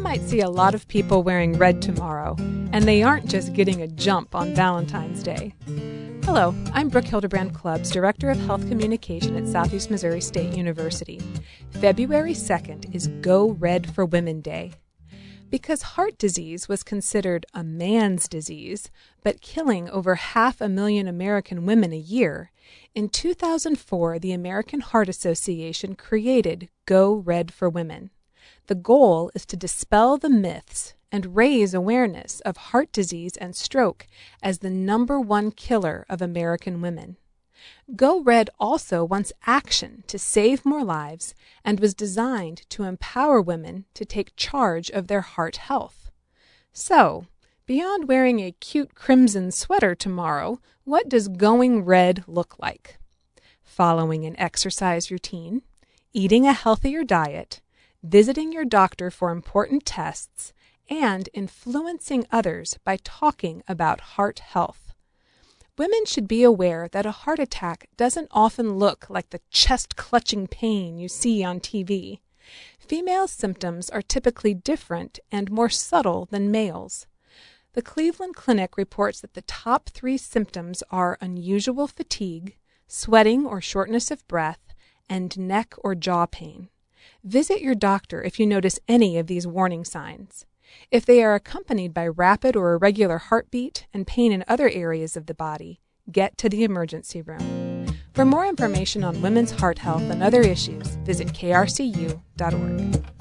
might see a lot of people wearing red tomorrow, and they aren't just getting a jump on Valentine's Day. Hello, I'm Brooke Hildebrand Clubbs, Director of Health Communication at Southeast Missouri State University. February 2nd is Go Red for Women Day. Because heart disease was considered a man's disease, but killing over 500,000 American women a year, in 2004 the American Heart Association created Go Red for Women. The goal is to dispel the myths and raise awareness of heart disease and stroke as the #1 killer of American women. Go Red also wants action to save more lives and was designed to empower women to take charge of their heart health. So, beyond wearing a cute crimson sweater tomorrow, what does going red look like? Following an exercise routine, eating a healthier diet, visiting your doctor for important tests, and influencing others by talking about heart health. Women should be aware that a heart attack doesn't often look like the chest-clutching pain you see on TV. Females' symptoms are typically different and more subtle than males. The Cleveland Clinic reports that the top 3 symptoms are unusual fatigue, sweating or shortness of breath, and neck or jaw pain. Visit your doctor if you notice any of these warning signs. If they are accompanied by rapid or irregular heartbeat and pain in other areas of the body, get to the emergency room. For more information on women's heart health and other issues, visit krcu.org.